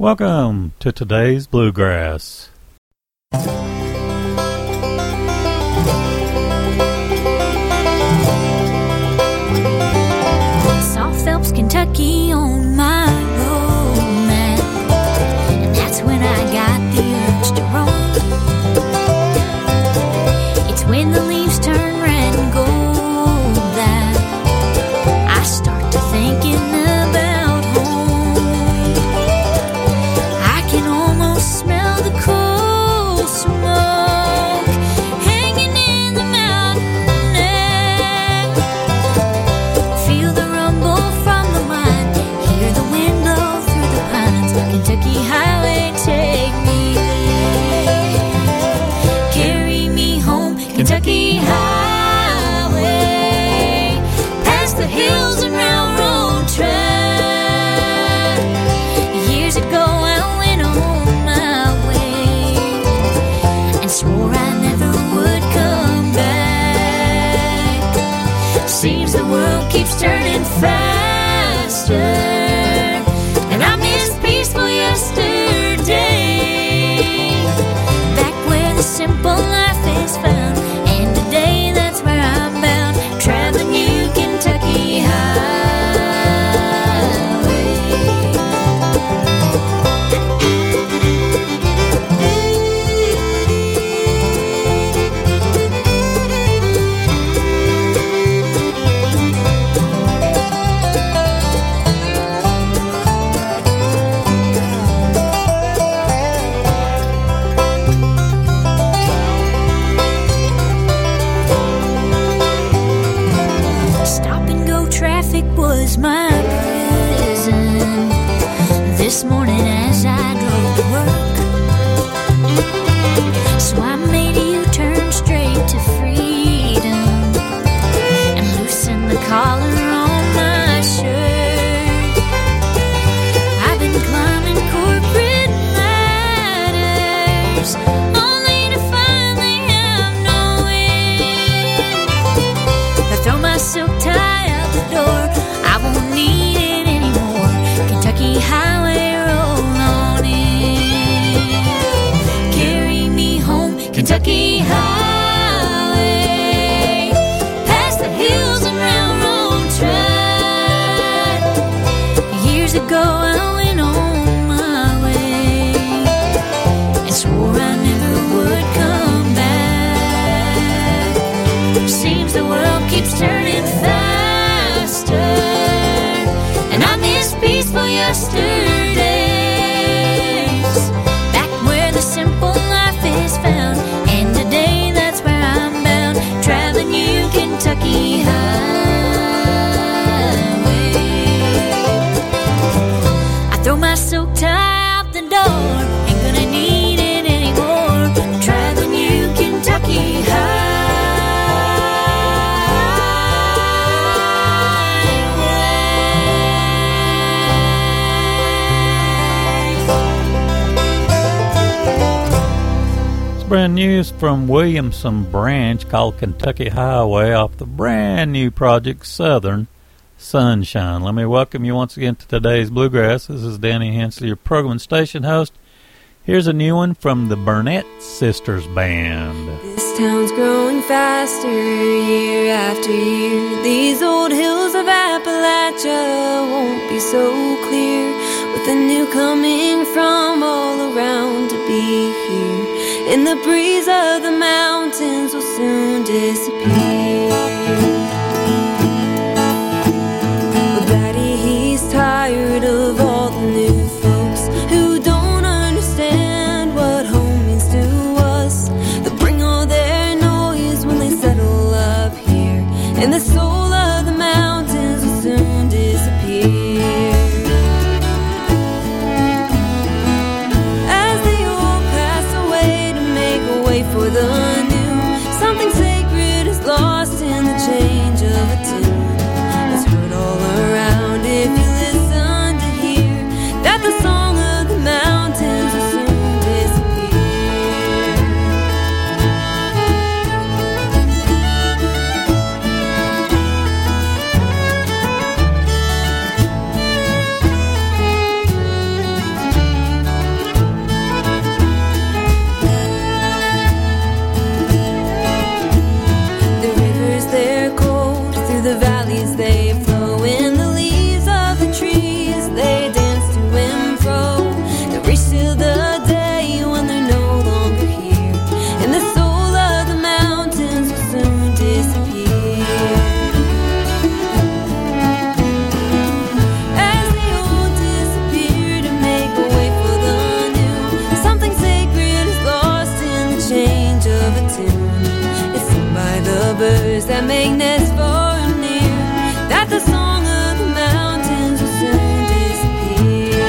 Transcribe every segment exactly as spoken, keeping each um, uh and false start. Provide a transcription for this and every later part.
Welcome to today's Bluegrass. Saw Phelps, Kentucky on my road map, and that's when I got the urge to roam. It's when the leaves turn red and gold that I start to thinking about home. I can almost smell the coal smoke hanging in the mountain air. Feel the rumble from the mine, hear the wind blow through the pines. Kentucky highway, take me there. Carry me home, Kentucky highway, past the hills and railroad track. Years ago I went on my way and swore I never would come back. Seems the world keeps turning faster, and I miss peaceful yesterday, back where the simple life is found. And today that's where I'm bound, traveling New Kentucky highway. Stop and go traffic was my prison this morning as I drove to work. So I made a U-turn straight to freedom and loosened the collar on my shirt. I've been climbing corporate ladders only to find they have no end. I throw my silk tie out the door, I won't need it anymore. Kentucky highway, roll on in. Carry me home, Kentucky highway, past the hills and railroad track. Years ago I went on my way and swore I never would come back. Seems the world keeps turning faster, and I miss peaceful yesterdays, back where the simple life is found. And today that's where I'm bound, traveling New Kentucky highway. I throw my silk tie out the door, ain't gonna need it anymore. Traveling New Kentucky highway. Brand new from Williamson Branch called Kentucky Highway off the brand new project Southern Sunshine. Let me welcome you once again to today's Bluegrass. This is Danny Hensley, your program and station host. Here's a new one from the Burnett Sisters Band. This town's growing faster year after year. These old hills of Appalachia won't be so clear, with the new coming from all around to be here. And the breeze of the mountains will soon disappear. Well, Daddy, he's tired of all the new folks who don't understand what home means to us. They'll bring all their noise when they settle up here, and the soul of the mountains will soon disappear. As they all pass away to make a way for the new, something sacred is lost in the change. that make nests far and near, that the song of the mountains will soon disappear.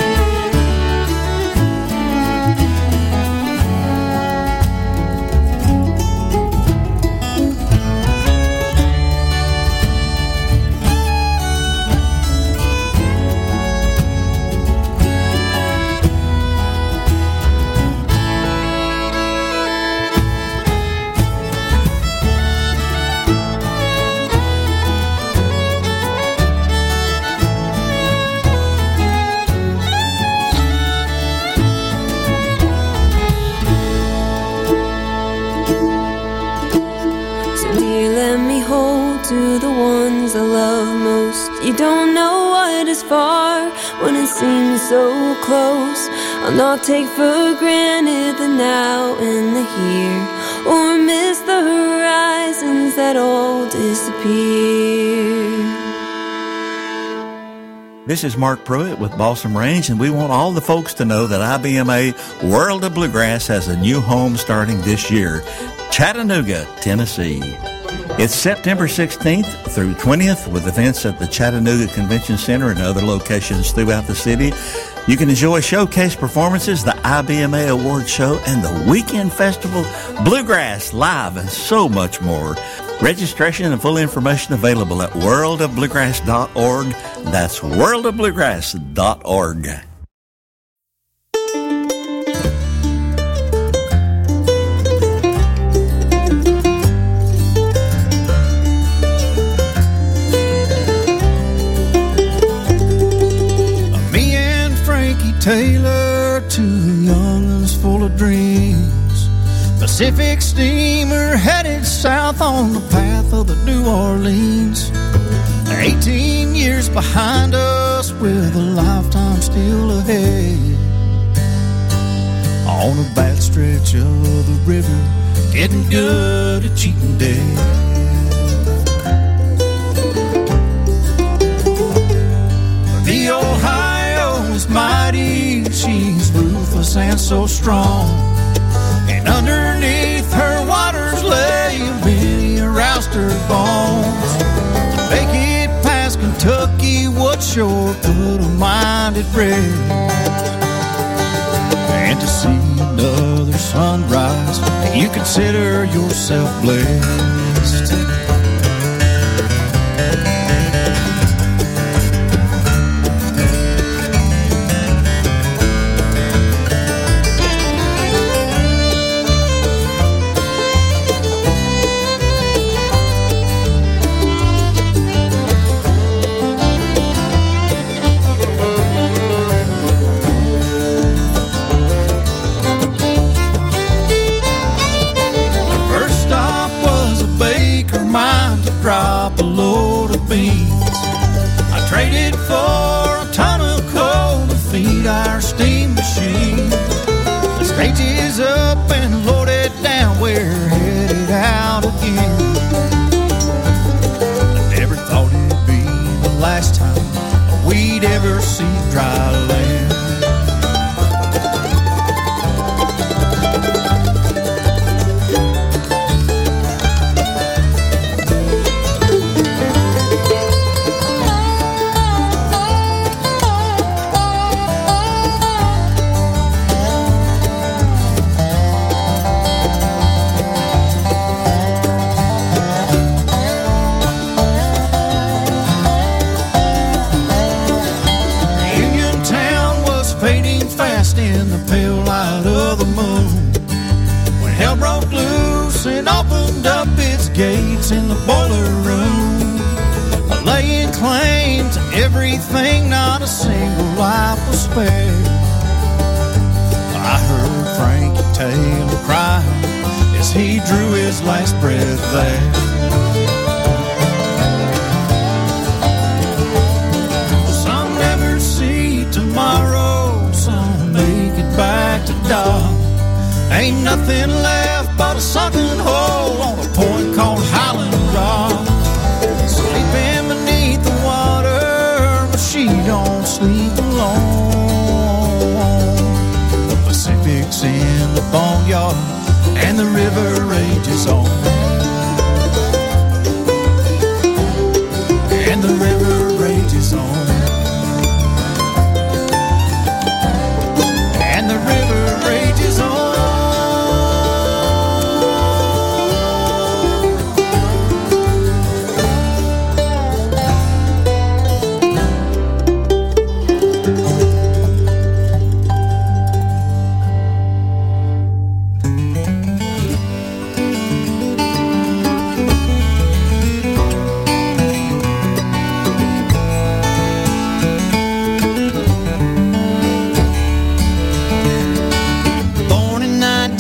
To the ones I love most, you don't know what is far when it seems so close. I'll not take for granted the now and the here, or miss the horizons that all disappear. This is Mark Pruitt with Balsam Range, and we want all the folks to know that I B M A World of Bluegrass has a new home starting this year, Chattanooga, Tennessee. It's September sixteenth through twentieth with events at the Chattanooga Convention Center and other locations throughout the city. You can enjoy showcase performances, the I B M A Award Show, and the Weekend Festival, Bluegrass Live, and so much more. Registration and full information available at world of bluegrass dot org. That's world of bluegrass dot org. Taylor, two young'uns full of dreams. Pacific steamer headed south on the path of the New Orleans. Eighteen years behind us with a lifetime still ahead. On a bad stretch of the river, getting good at cheating dead. The Ohio is mighty, she's ruthless and so strong. And underneath her waters lay many a rouster bones. To make it past Kentucky would sure put a mind at rest. And to see another sunrise, you consider yourself blessed. Drop a load of beans. I traded for a ton of coal to feed our steam machine. The stage is up and loaded down, we're headed out again. I never thought it'd be the last time we'd ever see dry land. In the pale light of the moon, when hell broke loose and opened up its gates in the boiler room, laying claim to everything, not a single life was spared. I heard Frankie Taylor cry as he drew his last breath there. Some never see tomorrow, some make it back to dawn. Ain't nothing left but a sunken hole on a point called Highland Rock. Sleeping beneath the water, but she don't sleep alone. The Pacific's in the boneyard and the river rages on.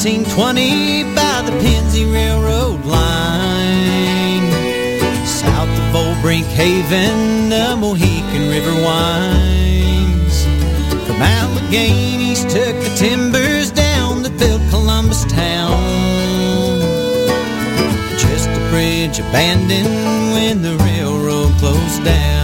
nineteen twenty by the Pennsy Railroad line. South of Old Brinkhaven, the Mohican River winds. From Alleghenies took the timbers down that built Columbus town. Just a bridge abandoned when the railroad closed down.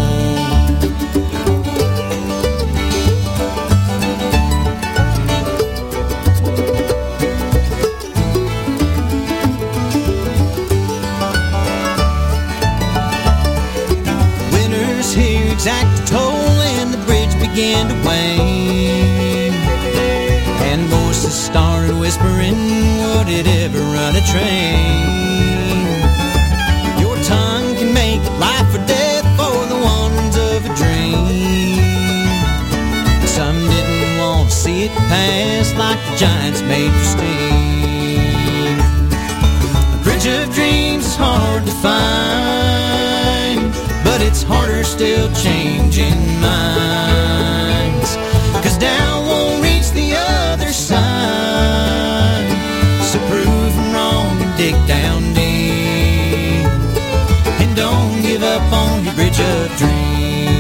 Winters here exact a toll and the bridge began to wane. And voices started whispering, would it ever run a train? Your tongue can make it life or death for the wanderings of a dream. Some didn't want to see it pass like the giants made for steam. A bridge of dreams is hard to find, but it's harder still changing minds. 'Cause down won't reach the other side. So prove them wrong and dig down deep. And don't give up on your bridge of dreams.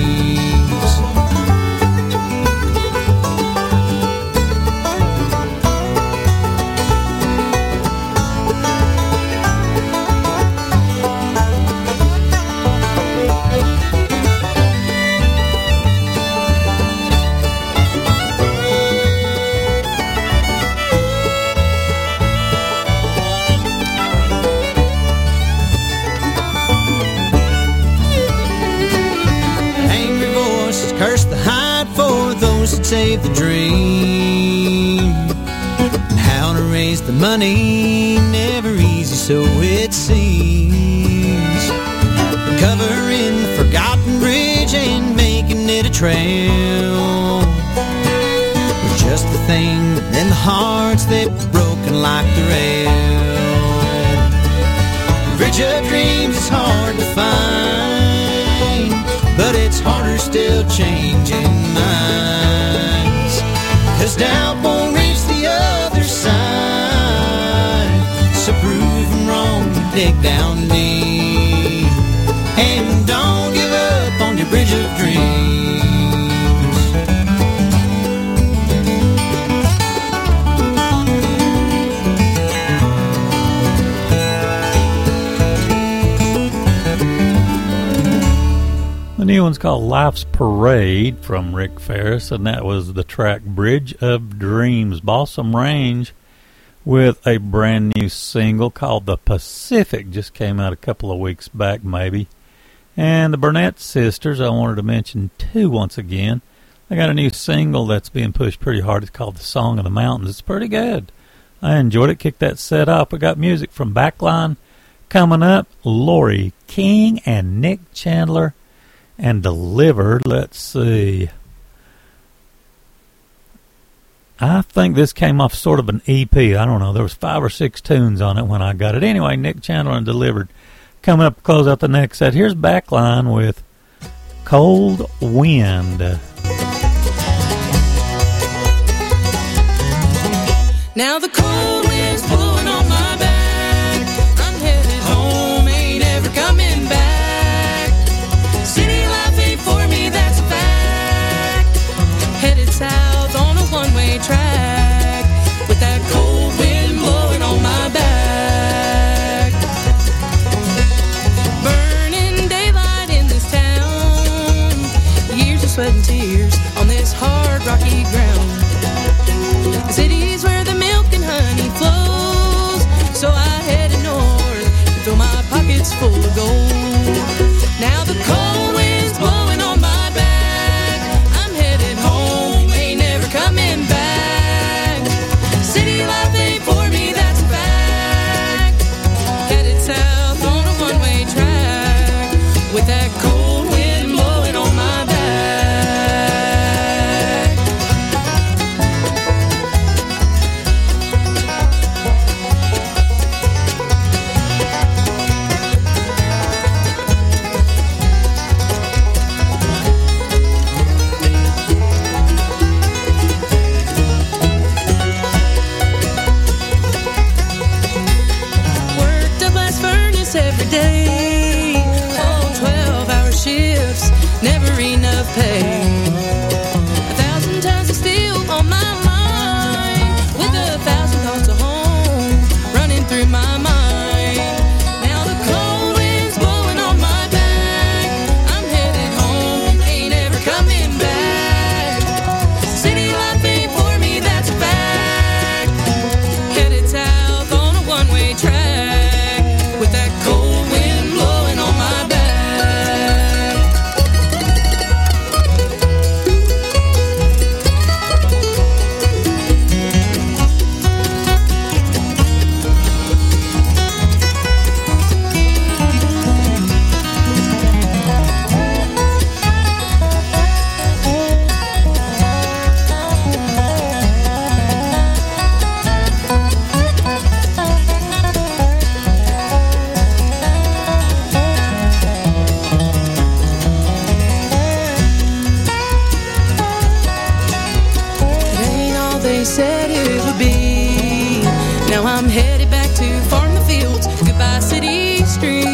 Curse the hide for those that save the dream. And how to raise the money, never easy, so it seems. Recovering the forgotten bridge and making it a trail was just the thing, and then the hearts that were broken like the rail. The bridge of dreams is hard to find, but it's harder still changing minds. 'Cause doubt won't reach the other side. So prove them wrong and dig down deep. And don't give up on your bridge of dreams. The new one's called Life's Parade from Rick Ferris, and that was the track Bridge of Dreams. Balsam Range with a brand new single called The Pacific. Just came out a couple of weeks back, maybe. And the Burnett Sisters, I wanted to mention too once again. They got a new single that's being pushed pretty hard. It's called The Song of the Mountains. It's pretty good. I enjoyed it. Kicked that set up. We got music from Backline coming up. Lori King and Nick Chandler. And Delivered, let's see. I think this came off sort of an E P. I don't know. There was five or six tunes on it when I got it. Anyway, Nick Chandler and Delivered. Coming up to close out the next set. Here's Backline with Cold Wind. Now the cold wind's blowing on my back. I'm headed home, ain't ever coming back. City life ain't for me, that's a fact. Headed south on a one-way track with that cold wind blowing on my back. Burning daylight in this town. Years of sweat and tears on this hard, rocky ground. The city's where the milk and honey said it would be. Now I'm headed back to farm the fields. Goodbye, city streets.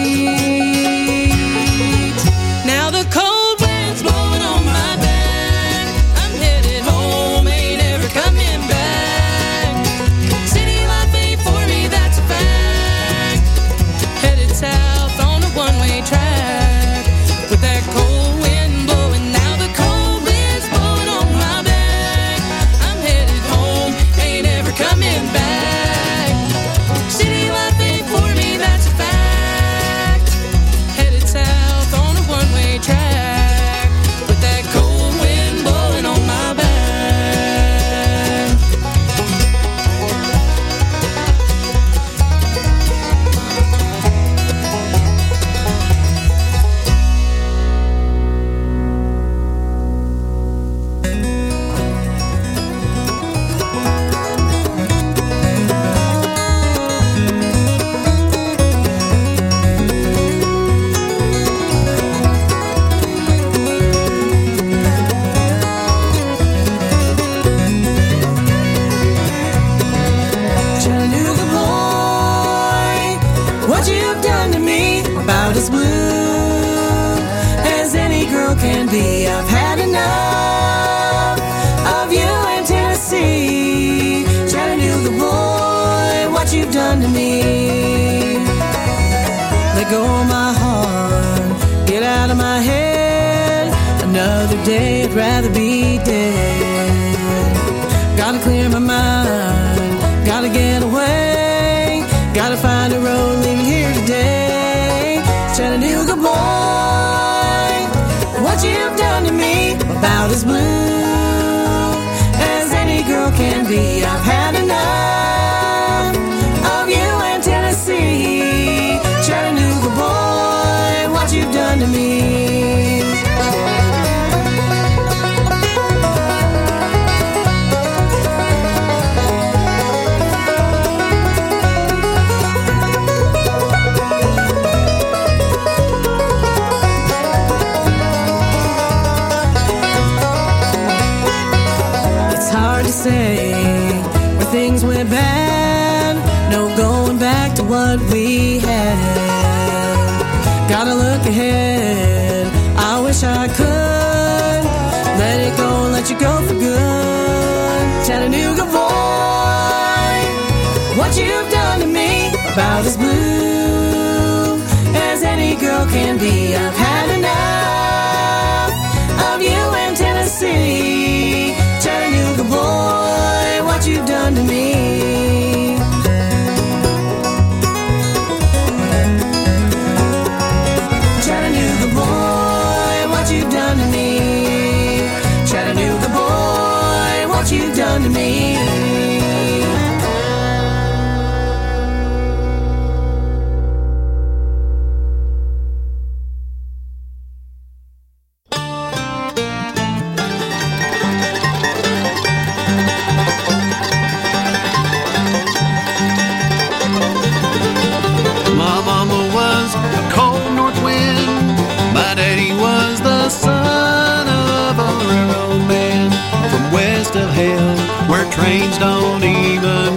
Now the cold wind's blowing on my back. I'm headed home, ain't ever coming back. City life ain't for me, that's a fact. Headed south on a one-way track with that cold wind blowing. Now the cold wind's blowing on my back. I'm headed home, ain't ever coming back. City life ain't for me, that's a fact. Headed south on a one-way track with that cold wind blowing on my back. Chattanooga boy, what you've done to me, about as blue as any girl can be. I've had enough of you in Tennessee. Chattanooga boy, what you've done to me. Let go of my heart, get out of my head. Another day I'd rather be dead. Gotta clear my mind, gotta get away, gotta find a road leaving here today. Chattanooga boy, what you've done to me, about as blue as any girl can be. I've had enough of you in Tennessee. Chattanooga boy, what you've done to me. It's hard to say where things went bad. No going back to what we had. Gotta look ahead, I wish I could let it go, let you go for good. Chattanooga boy, what you've done to me, about as blue as any girl can be. I've had enough of you in Tennessee. Chattanooga boy, what you've done to me. Chattanooga boy, what you've done to me. Chattanooga boy, what you've done to me. My mama was a cold north wind. My daddy was the son of a railroad man from west of hell, where trains don't even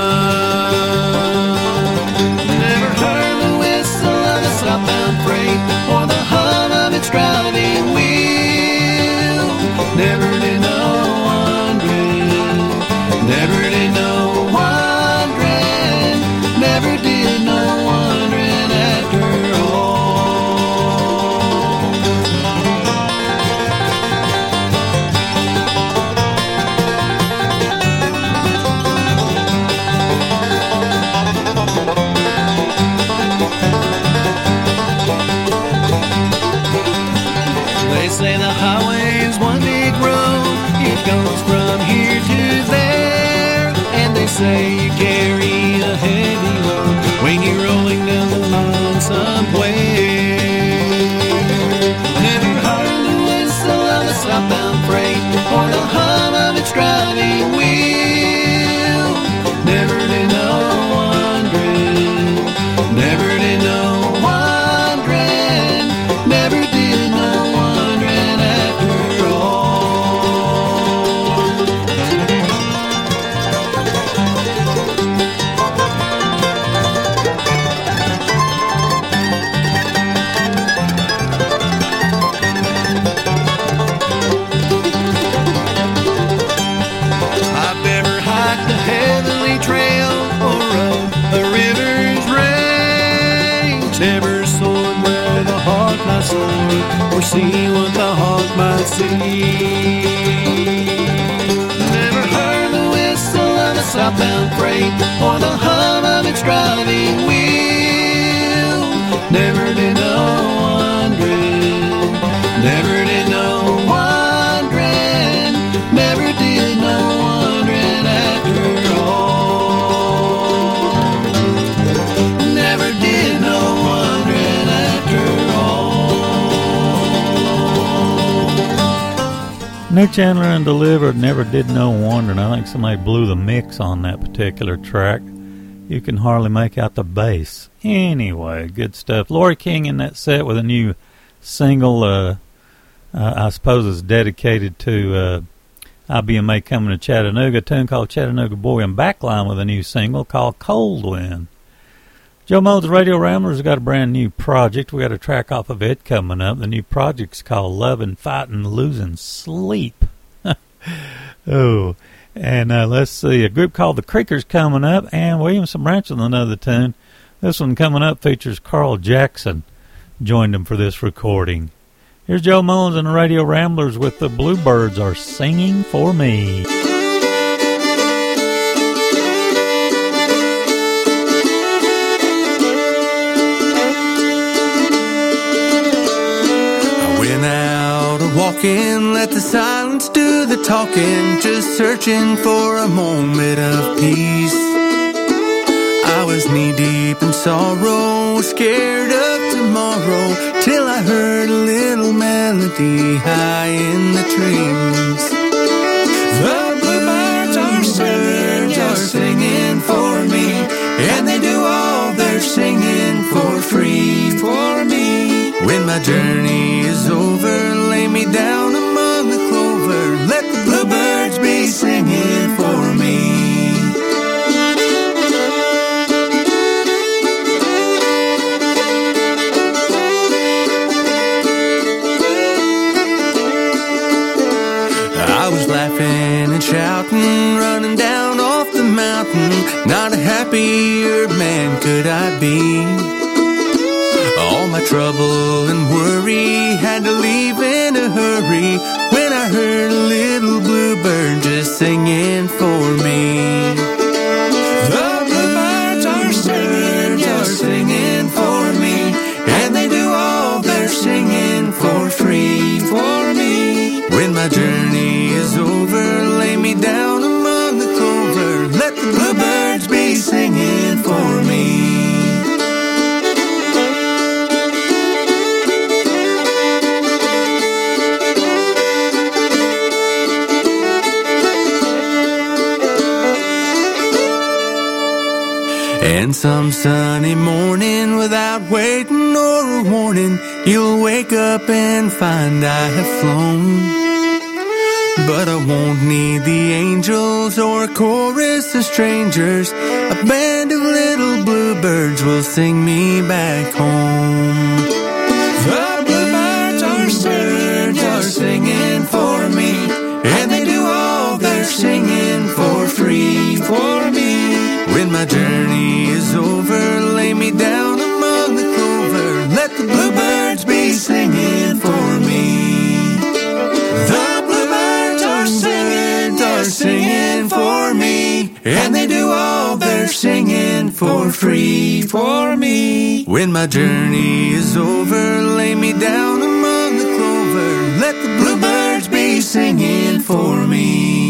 run. Never heard the whistle of a southbound freight or the hum of its driving wheel. Never did know wondering. Never did know wondering. Never did know wondering after all. They say the highway's one big road. It goes from here to there. And they say you carry a heavy load when you're rolling down the line somewhere. Never heard the whistle of a southbound freight or the hum of its driving wheel. Never did know wondering. Never did know wondering. Never did know wondering after all. see what the hawk might see. Never heard the whistle of a southbound freight or the hum of its driving wheel. Never did know wondering, never did know wondering, never did know wondering after all. Never did know wondering after all. New Chandler and Delivered, Never Did No Wondering. I think somebody blew the mix on that particular track. You can hardly make out the bass. Anyway, good stuff. Lori King in that set with a new single, uh, uh, I suppose it's dedicated to uh, I B M A coming to Chattanooga, a tune called Chattanooga Boy, and Backline with a new single called Cold Wind. Joe Mullins Radio Ramblers got a brand new project. We got a track off of it coming up. The new project's called Lovin', Fightin', Losing Sleep. Oh, and uh, let's see, a group called the Creekers coming up, and Williamson Branch with another tune. This one coming up features Carl Jackson. Joined him for this recording. Here's Joe Mullins and the Radio Ramblers with The Bluebirds Are Singing For Me. I went out a walking, let the silence do the talking, just searching for a moment of peace. I was knee-deep in sorrow, scared of tomorrow, till I heard a little melody high in the trees. The bluebirds are singing, are singing for me, and they do all their singing for free for me. When my journey is over, lay me down among the clover, let the bluebirds be singing for me. I was laughing and shouting, running down off the mountain. Not a happier man could I be. All my trouble and worry had to leave in a hurry when I heard a little bluebird just singing for me. The bluebirds are singing, are singing for me, and they do all their singing for free for me. When my journey is over, lay me down among the clover, let the bluebirds be singing for me. And some sunny morning, without waiting or a warning, you'll wake up and find I have flown. But I won't need the angels or a chorus of strangers. A band of little bluebirds will sing me back home. The bluebirds are singing, are singing for me, and they do all their singing for free for me. When my journey is over, lay me down among the clover, let the bluebirds be singing for me. The bluebirds are singing, are singing for me, and they do all their singing for free for me. When my journey is over, lay me down among the clover, let the bluebirds be singing for me.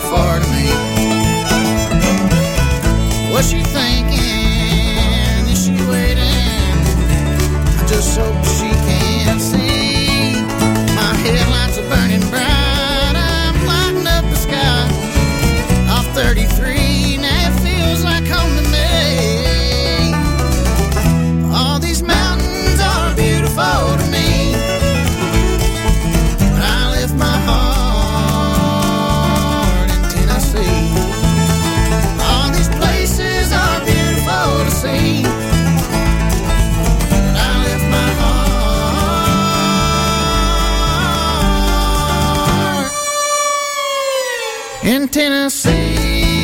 far to me. What's she thinking? Is she waiting? I just hope she can see. My headlights are burning bright. I'm lighting up the sky off thirty-three. Now it feels like home to me. All these mountains are beautiful to me. When I lift my heart in Tennessee, all these places are beautiful to see. When I lift my heart in Tennessee.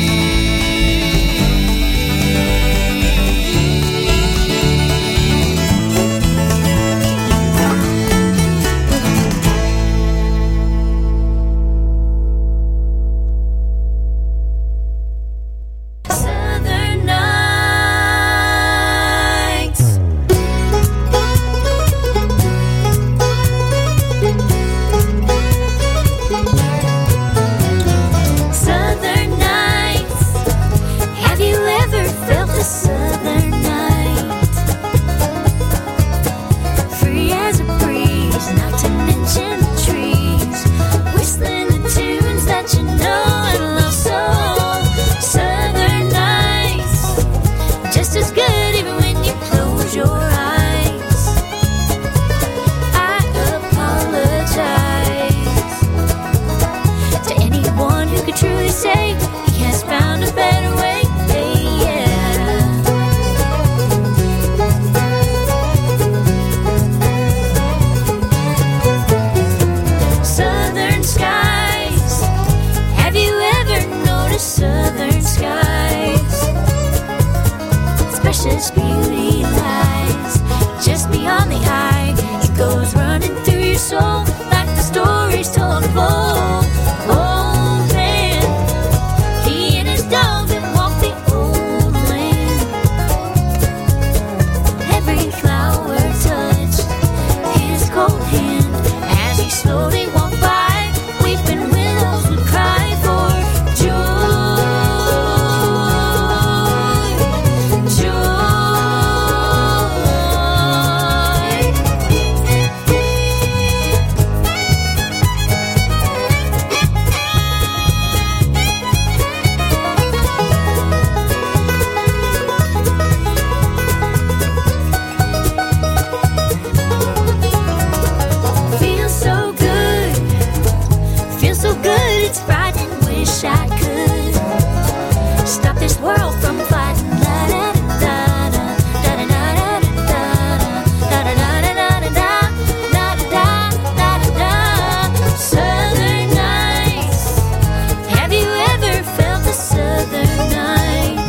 Southern nights. Southern nights. Have you ever felt a southern night? Free as a breeze, not to mention the trees, whistling the tunes that you know and love so. Southern nights, just as good even when you close your eyes. I apologize to anyone who could truly say he has found a better way. Yeah. Southern skies. Have you ever noticed southern skies? Its precious beauty lies just beyond the eye. It goes running through your soul like the stories told of old. Old man, he and his dog that walked the old land. Every flower touched his cold hand as he slowly walked by. Weeping willows would cry for joy, feels so good, feels so good. It's frightening. Wish I could stop this world from fighting. La da da da da da da da da da da da da da da. Southern nights. Have you ever felt a southern night?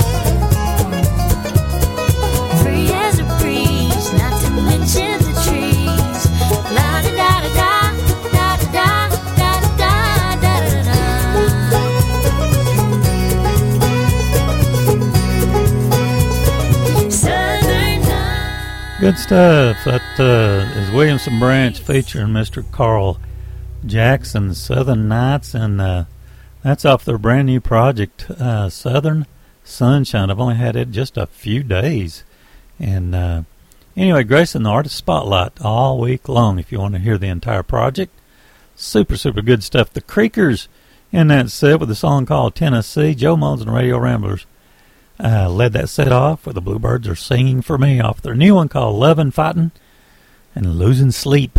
Free as a breeze, not to mention the trees. La da da da da da da da da da da da. Southern night. Good stuff. That uh, is Williamson Branch featuring Mister Carl Jackson, Southern Nights, and uh, that's off their brand new project, uh, Southern Sunshine. I've only had it just a few days. And uh, anyway, gracing the Artist Spotlight all week long if you want to hear the entire project. Super, super good stuff. The Creekers in that set with a song called Tennessee. Joe Mullins and the Radio Ramblers uh, led that set off with The Bluebirds Are Singing For Me off their new one called Lovin' Fightin' and Losing Sleep.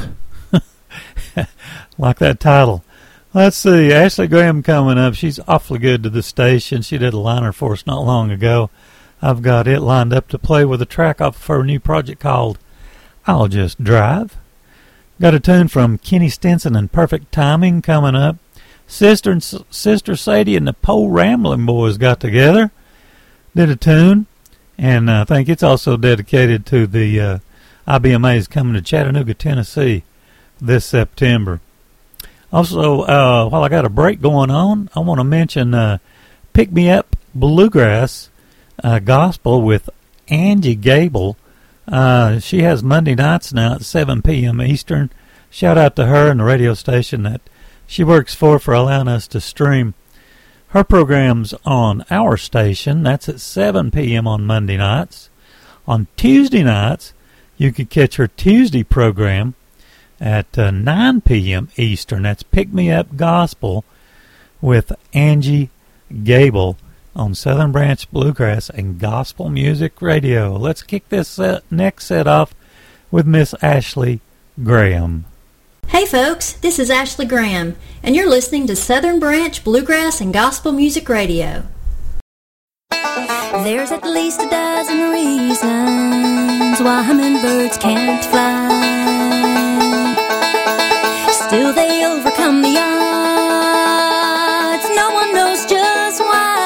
Like that title. Let's see, Ashley Graham coming up. She's awfully good to the station. She did a liner for us not long ago. I've got it lined up to play with a track off of her new project called I'll Just Drive. Got a tune from Kenny Stinson and Perfect Timing coming up. Sister and S- Sister Sadie and the Pole Ramblin' Boys got together, did a tune, and I think it's also dedicated to the uh, I B M As coming to Chattanooga, Tennessee this September. Also, uh, while I got a break going on, I want to mention uh, Pick Me Up Bluegrass uh, Gospel with Angie Gable. Uh, she has Monday nights now at seven p.m. Eastern. Shout out to her and the radio station that she works for for allowing us to stream Her program's on our station. That's at seven p.m. on Monday nights. On Tuesday nights, you could catch her Tuesday program at uh, nine p.m. Eastern. That's Pick Me Up Gospel with Angie Gable on Southern Branch Bluegrass and Gospel Music Radio. Let's kick this set, next set off with Miss Ashley Graham. Hey folks, this is Ashley Graham, and you're listening to Southern Branch Bluegrass and Gospel Music Radio. There's at least a dozen reasons why hummingbirds can't fly. Still they overcome the odds. No one knows just why.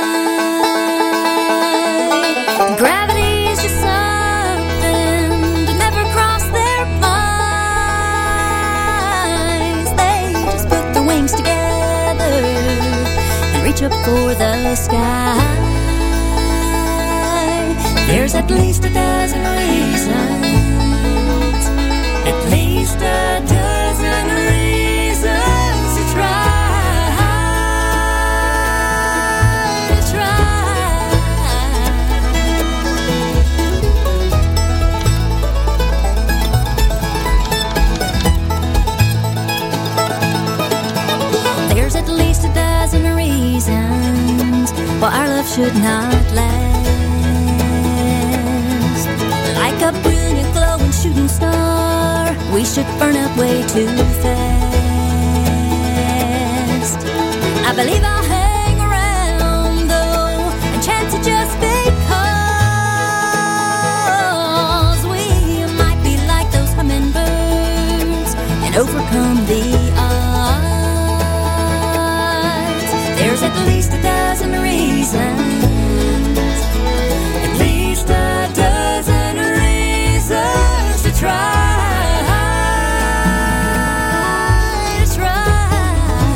Gravity is just something to never cross their minds. They just put their wings together and reach up for the sky. There's at least a dozen reasons, at least a dozen reasons to try, to try. There's at least a dozen reasons why our love should not last. Like a brilliant glowing shooting star, we should burn up way too fast. I believe I'll hang around though and chance it just because we might be like those hummingbirds and overcome the odds. There's at least a dozen reasons, at least a dozen reasons to try, to try.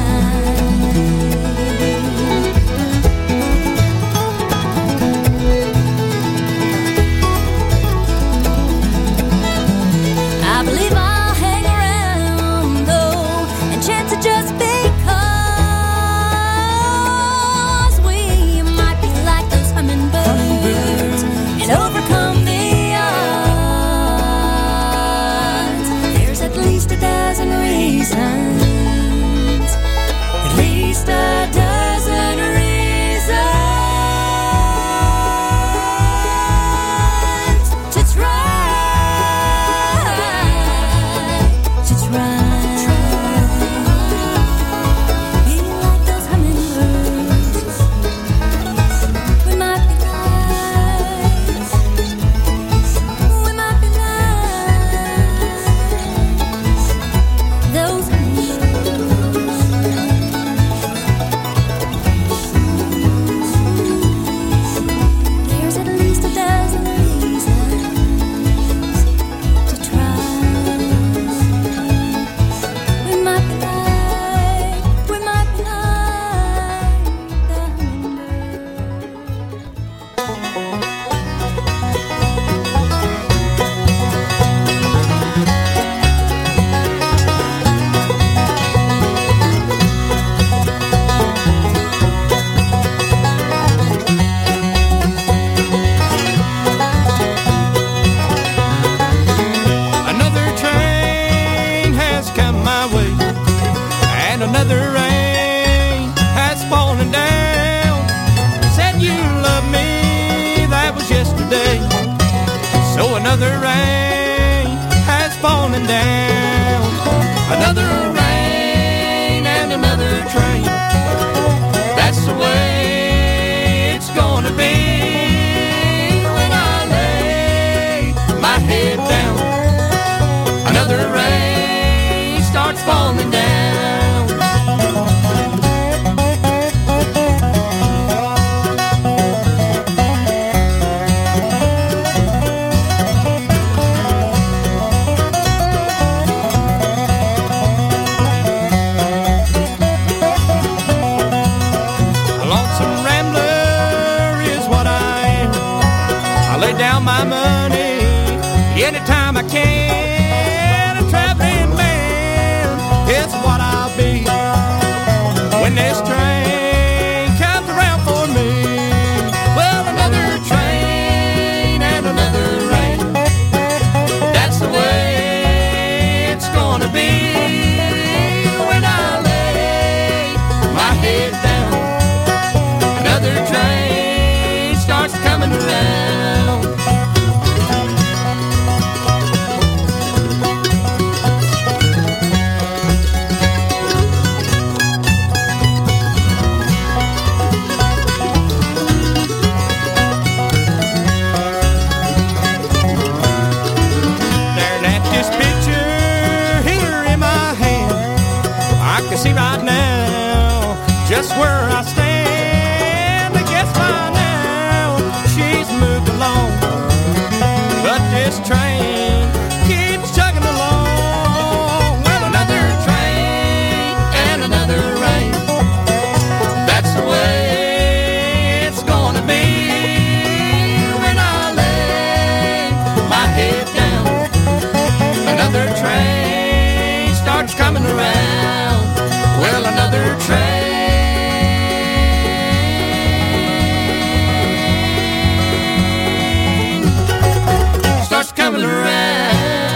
I believe I'll hang around though and chance it just because we might be like those hummingbirds and overcome the odds. There's at least a dozen reasons, at least a dozen reasons to try, to try. Be like those hummingbirds. We might be nice. We might be nice. Those There's at least a dozen reasons to try. We might be like, we might be like the hummingbird. Another train has come my way, and another rain has fallen down. Said you love me, that was yesterday. So another rain has fallen down. Another rain and another train. That's the way it's gonna be. When I lay my head down, another rain starts falling down. just where I stand. I guess by now she's moved along, but this train keeps chugging along. Well, another train and another rain. That's the way it's gonna be when I lay my head down. Another train starts coming around. Well, another train starts coming around.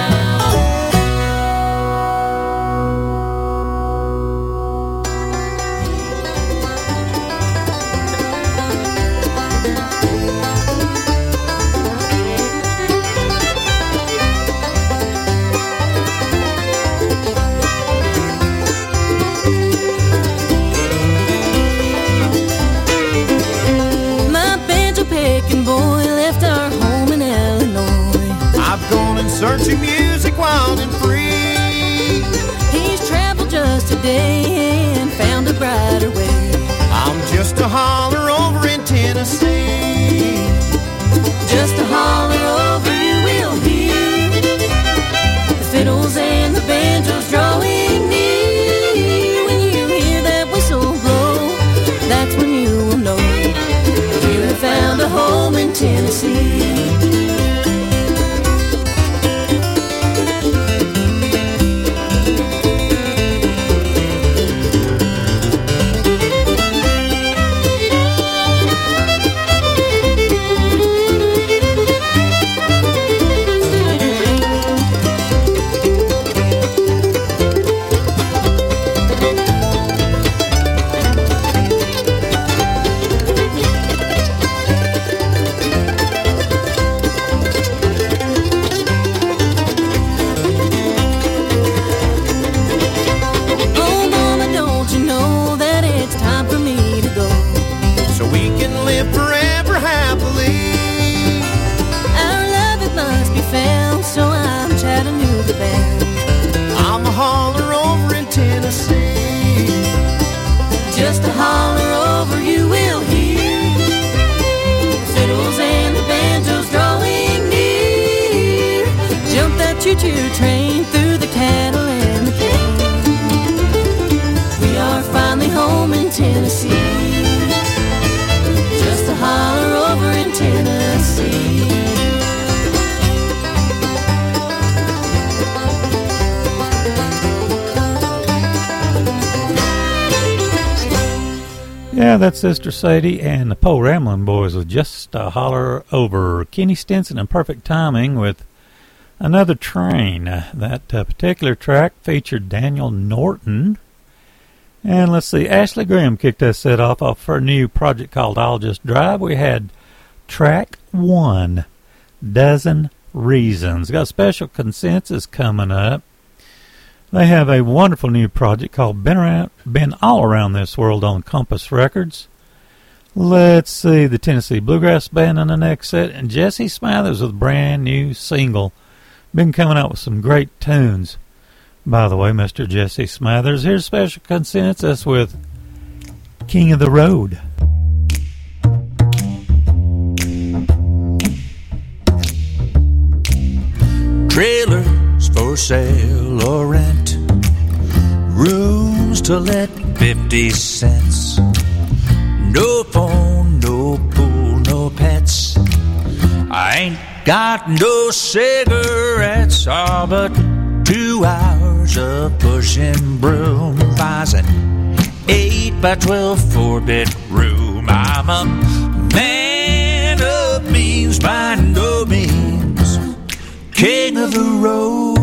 My banjo picking boy left our home in Illinois. I've gone in search of music wild and free. He's traveled just a day and found a brighter way. I'm just a holler over in Tennessee. Just a holler over you will hear the fiddles and the banjos drawing near. When you hear that whistle blow, that's when you will know you have found a home in Tennessee. Oh, mama, don't you know that it's time for me to go? So we can live forever happily. Our love, it must be found, so I'm Chattanooga bound. I'm a holler over in Tennessee. Just a holler over you will hear the fiddles and the banjos drawing near. Jump that choo-choo train through the cattle and the cane. We are finally home in Tennessee. Just a holler over in Tennessee. Yeah, that's Sister Sadie and the Poe Ramblin' Boys with Just a Holler Over. Kenny Stinson in perfect timing with Another Train. That uh, particular track featured Daniel Norton. And let's see, Ashley Graham kicked that set off off her new project called I'll Just Drive. We had track one, Dozen Reasons. Got Special Consensus coming up. They have a wonderful new project called Been Around, Been All Around This World on Compass Records. Let's see, the Tennessee Bluegrass Band in the next set, and Jesse Smathers with a brand new single. Been coming out with some great tunes. By the way, Mister Jesse Smathers, here's Special Consensus with King of the Road. Trailers for sale or rent, rooms to let fifty cents. No phone, no pool, no pets. I ain't got no cigarettes, all but two hours of pushing broom. Buys an eight by twelve four-bit room. I'm a man of means by no means, king of the road.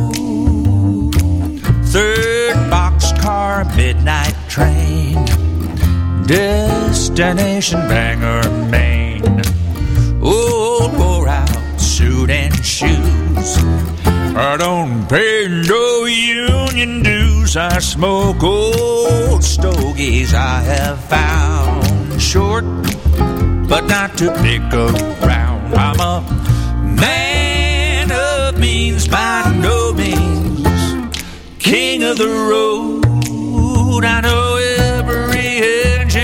Third boxcar, midnight train, destination Bangor, Maine. Old wore out suit and shoes. I don't pay no union dues. I smoke old stogies I have found. Short, but not to pick around. I'm a man of means by no means, king of the road. I know every engine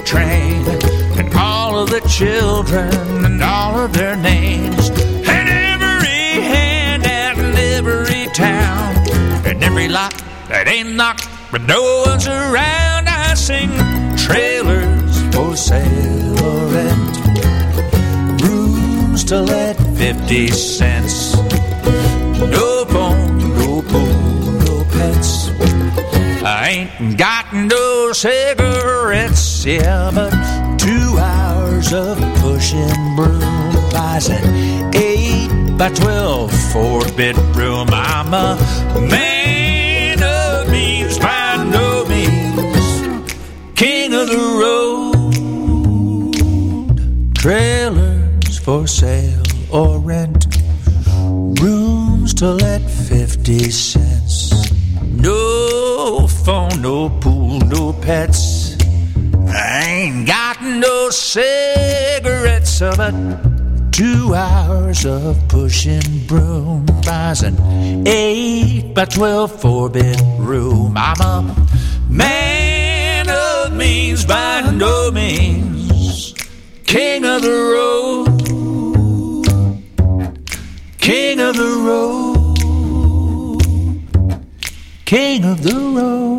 train, and all of the children and all of their names, and every handout in every town, and every lot that ain't knocked but no one's around. I sing trailers for sale or rent, rooms to let fifty cents, no phone, no pool, no pets. I ain't got no cigarettes, yeah, but two hours of pushing broom buys an eight by twelve four-bedroom. I'm a man of means by no means, king of the road. Trailers for sale or rent, rooms to let fifty cents. No phone, no pool, no pets. I ain't got no cigarettes, but two hours of pushing broom buys an eight by twelve four-bedroom. I'm a man of means by no means, king of the road, king of the road, king of the road.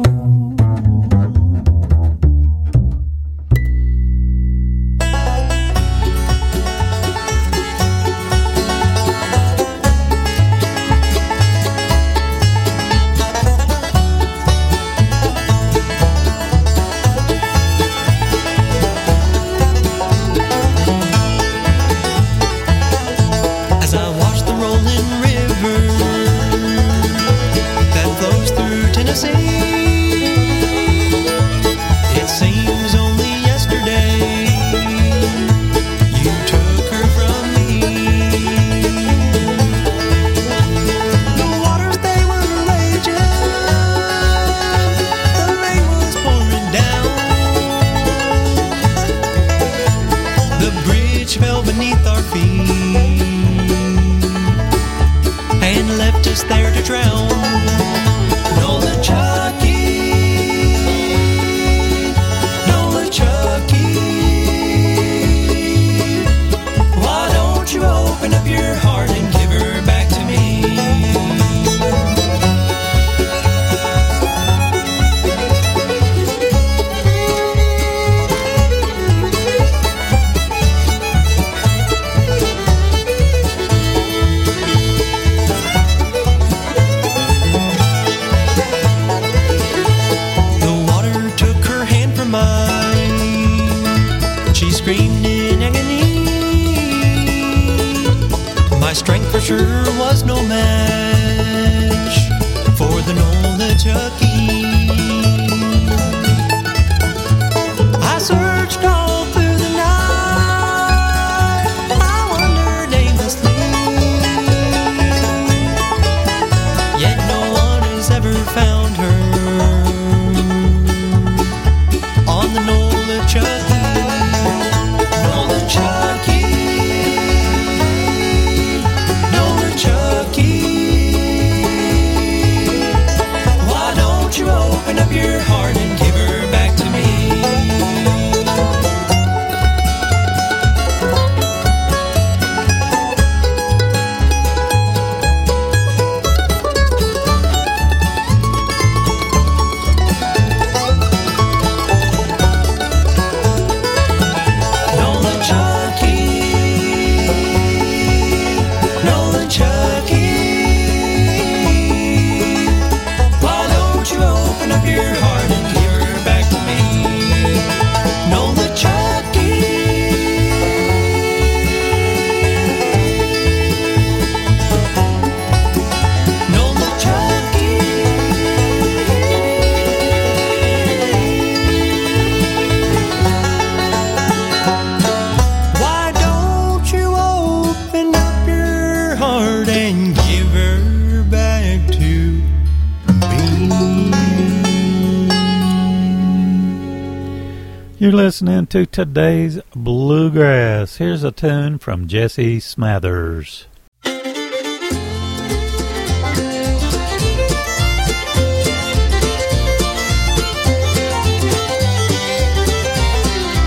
As I watch the rolling river that flows through Tennessee, it seems only yesterday you took her from me. The waters, they were raging, the rain was pouring down, the bridge fell beneath our feet and left us there to drown. Nola Chucky, Nola Chucky, why don't you open up your heart and give her back to me? The water took her hand from mine. She screamed in agony. My strength for sure was no match for the Nola Chucky. I searched all through the night, I wandered aimlessly, yet no one has ever found her on the Nola Chucky. Nola Chucky, Nola Chucky, why don't you open up your heart and give her back to me? Nola Chucky, Nola Chucky, why don't you open up your heart and give her back to me? Nola Chucky, Nola Chucky, why don't you open up your heart and give her back to me? You're listening to today's Bluegrass. Here's a tune from Jesse Smathers. Thank you.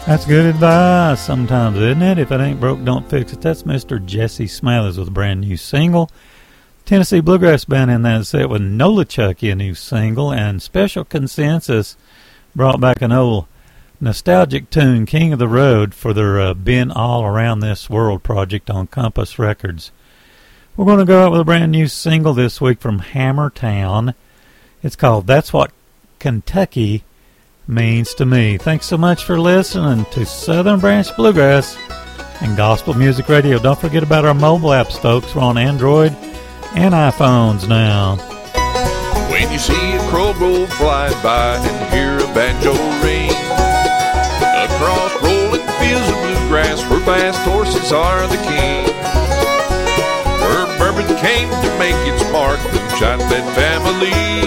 That's good advice sometimes, isn't it? If it ain't broke, don't fix it. That's Mister Jesse Smathers with a brand new single. Tennessee Bluegrass Band in that set with Nolichucky, a new single, and Special Consensus brought back an old nostalgic tune, King of the Road, for their uh, Been All Around This World project on Compass Records. We're going to go out with a brand new single this week from Hammertown. It's called That's What Kentucky Means to Me. Thanks so much for listening to Southern Branch Bluegrass and Gospel Music Radio. Don't forget about our mobile apps, folks. We're on Android and iPhones now. When you see a crow go fly by and hear a banjo ring, across rolling fields of bluegrass where fast horses are the king, where bourbon came to make its mark, moonshine fed family.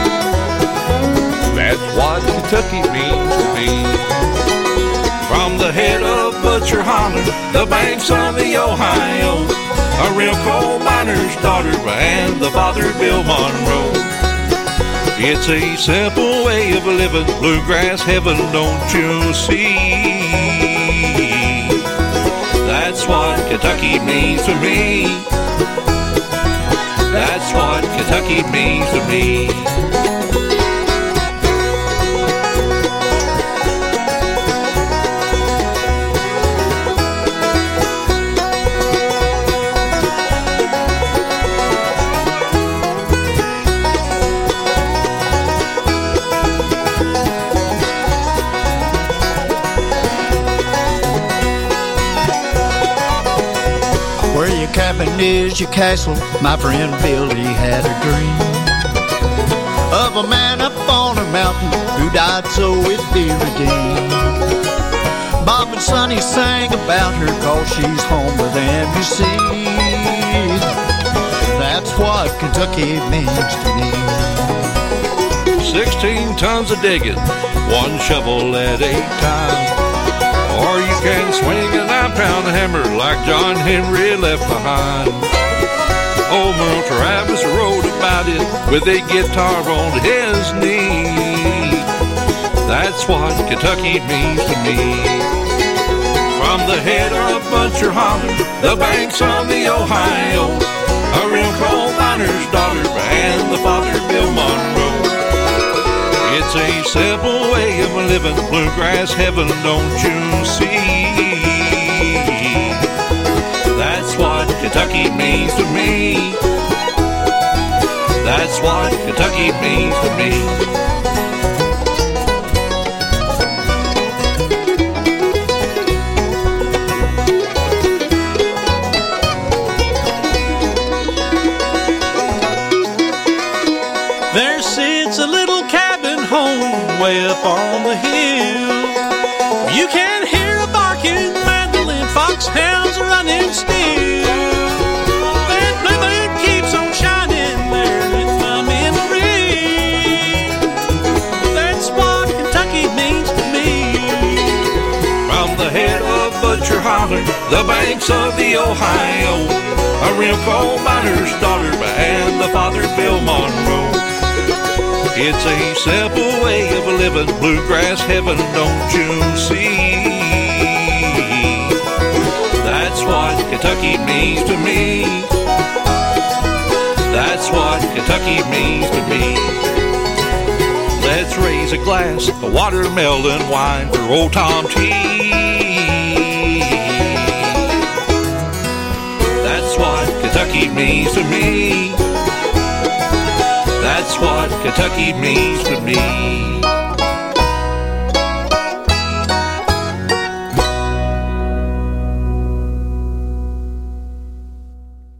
That's what Kentucky means to me. From the head of Butcher Holler, the banks of the Ohio, a real coal miner's daughter and the father Bill Monroe. It's a simple way of living, bluegrass heaven, don't you see? That's what Kentucky means to me. That's what Kentucky means to me. Cabin is your castle. My friend Billy had a dream of a man up on a mountain who died so it'd be redeemed. Bob and Sonny sang about her cause she's home with them, you see. That's what Kentucky means to me. Sixteen tons of digging, one shovel at a time. Or you can swing a nine-pound hammer like John Henry left behind. Old Merle Travis wrote about it with a guitar on his knee. That's what Kentucky means to me. From the head of Butcher Holler, the banks of the Ohio, a real coal miner's daughter and the father Bill Monroe. It's a simple way of living, bluegrass heaven, don't you see? That's what Kentucky means to me. That's what Kentucky means to me. There sits a little cabin home way up on the hill. You can hear a barking mandolin, foxhounds running still. That blue moon keeps on shining there in my memory. That's what Kentucky means to me. From the head of Butcher Holler, the banks of the Ohio, a real coal miner's daughter and the father Bill Monroe. It's a simple way of living, bluegrass heaven, don't you see? That's what Kentucky means to me. That's what Kentucky means to me. Let's raise a glass of watermelon wine for old Tom T. That's what Kentucky means to me. That's what Kentucky means to me.